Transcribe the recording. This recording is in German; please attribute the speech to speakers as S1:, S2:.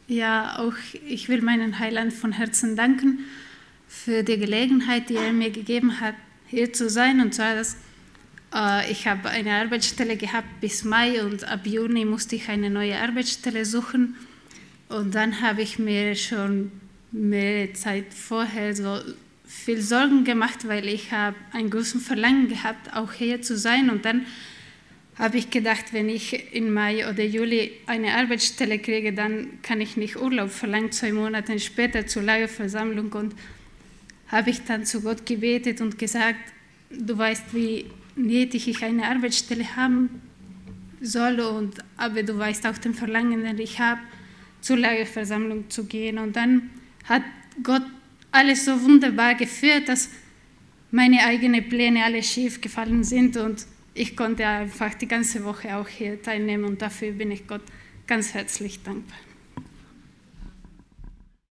S1: Ja, auch ich will meinen Heiland von Herzen danken für die Gelegenheit, die er mir gegeben hat, hier zu sein. Und zwar, dass ich habe eine Arbeitsstelle gehabt bis Mai und ab Juni musste ich eine neue Arbeitsstelle suchen. Und dann habe ich mir schon mehrere Zeit vorher so viel Sorgen gemacht, weil ich habe ein großes Verlangen gehabt, auch hier zu sein. Und dann habe ich gedacht, wenn ich im Mai oder Juli eine Arbeitsstelle kriege, dann kann ich nicht Urlaub verlangen, 2 Monate später zur Lagerversammlung. Und habe ich dann zu Gott gebetet und gesagt, du weißt, wie nötig ich eine Arbeitsstelle haben soll, aber du weißt auch den Verlangen, den ich habe, zur Lagerversammlung zu gehen. Und dann hat Gott alles so wunderbar geführt, dass meine eigenen Pläne alle schief gefallen sind und ich konnte einfach die ganze Woche auch hier teilnehmen und dafür bin ich Gott ganz herzlich dankbar.